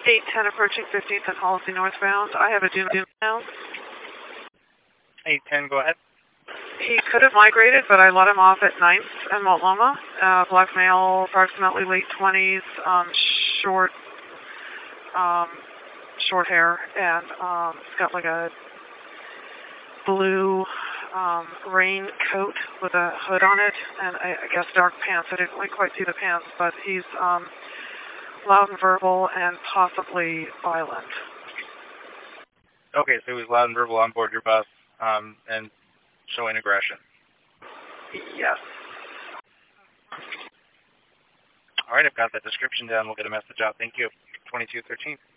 810 approaching 15th and Hollisley northbound. I have a Doom now. 810, go ahead. He could have migrated, but I let him off at 9th and Multnomah. Black male, approximately late 20s, short hair, and he's got like a blue rain coat with a hood on it, and I guess dark pants. I didn't quite see the pants, but he's loud and verbal and possibly violent. Okay, so he was loud and verbal on board your bus and showing aggression. Yes. All right, I've got that description down. We'll get a message out. Thank you. 2213.